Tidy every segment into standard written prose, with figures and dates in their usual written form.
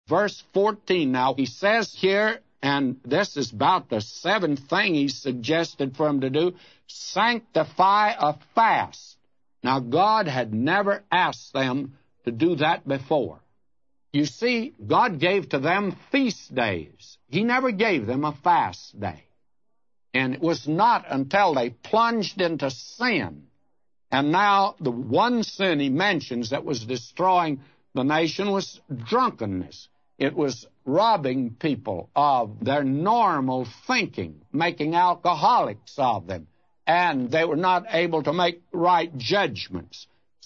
verse 14. Now, he says here, and this is about the seventh thing he suggested for them to do, sanctify a fast. Now, God had never asked them to do that before. You see, God gave to them feast days. He never gave them a fast day. And it was not until they plunged into sin. And now the one sin he mentions that was destroying the nation was drunkenness. It was robbing people of their normal thinking, making alcoholics of them. And they were not able to make right judgments.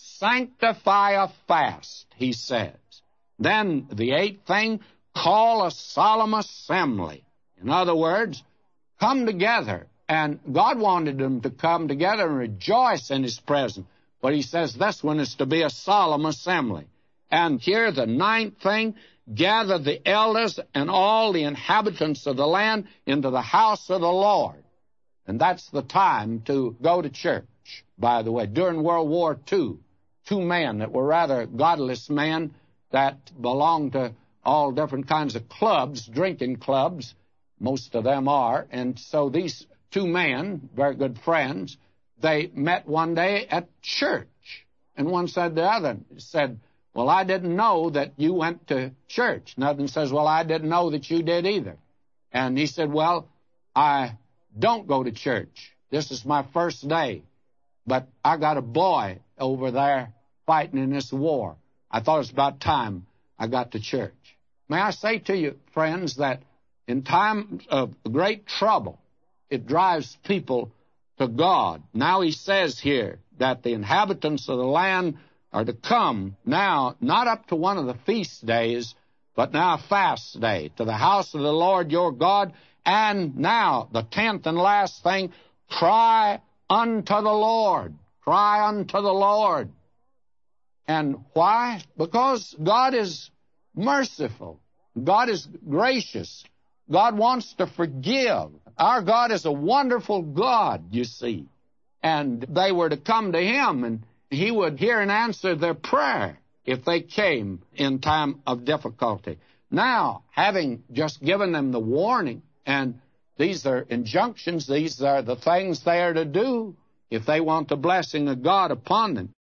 Sanctify a fast, he says. Then the eighth thing, call a solemn assembly. In other words, come together. And God wanted them to come together and rejoice in His presence. But He says this one is to be a solemn assembly. And here the ninth thing, gather the elders and all the inhabitants of the land into the house of the Lord. And that's the time to go to church, by the way. During World War II, two men that were rather godless men that belonged to all different kinds of clubs, drinking clubs, most of them are. And so these two men, very good friends, they met one day at church. And one said to the other, said, well, I didn't know that you went to church. Another says, well, I didn't know that you did either. And he said, well, I don't go to church. This is my first day. But I got a boy over there fighting in this war. I thought it was about time I got to church. May I say to you, friends, that in times of great trouble, it drives people to God. Now he says here that the inhabitants of the land are to come now, not up to one of the feast days, but now a fast day, to the house of the Lord your God. And now, the 10th and last thing, cry unto the Lord. Cry unto the Lord. And why? Because God is merciful. God is gracious. God wants to forgive. Our God is a wonderful God, you see. And they were to come to Him, and He would hear and answer their prayer if they came in time of difficulty. Now, having just given them the warning, and these are injunctions, these are the things they are to do if they want the blessing of God upon them.